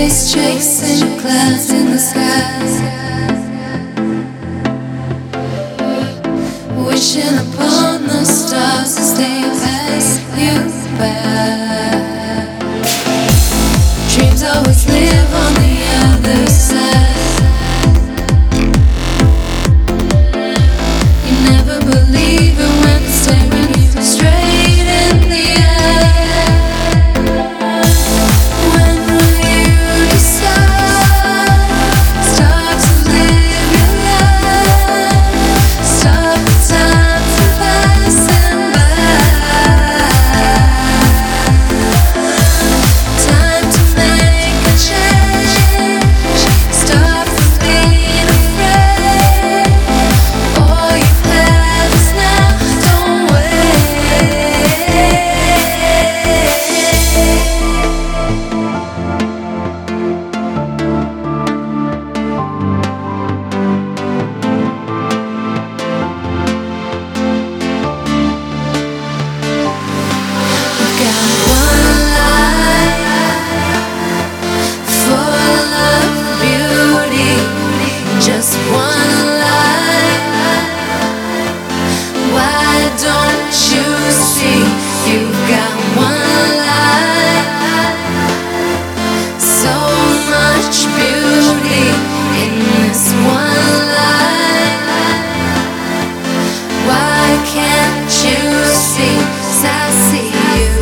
face chasing clouds in the sky, wishing upon the stars as they pass you by. Dreams always live on the other side. You never believe it when it's staring you straight in the eye. When will you decide? Start to live your life. Stop the time from passing by. Time to make a change. Stop from being afraid. All you have is now. Don't wait. You've got one life full of beauty, just one life. Why don't you see? You've got one life, so much beauty in this one life. Why can't you see? 'Cause I see you.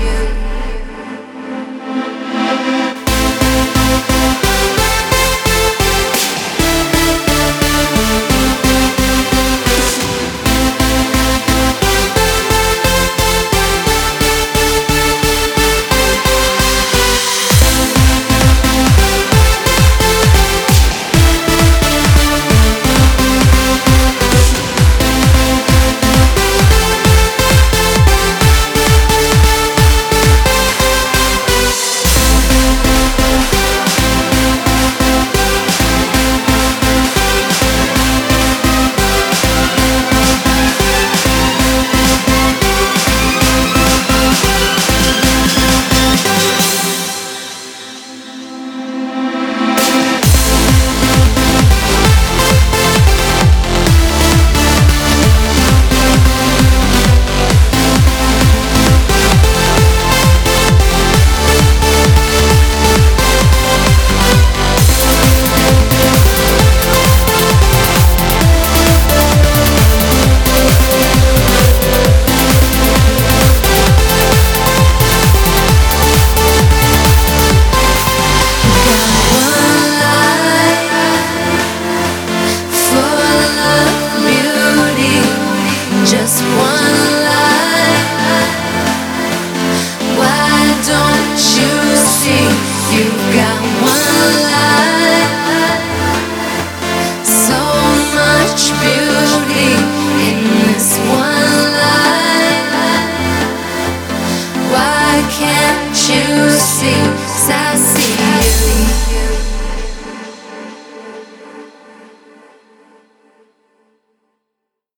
Just one life. Why don't you see? You've got one life, so much beauty in this one life. Why can't you see? 'Cause I see you.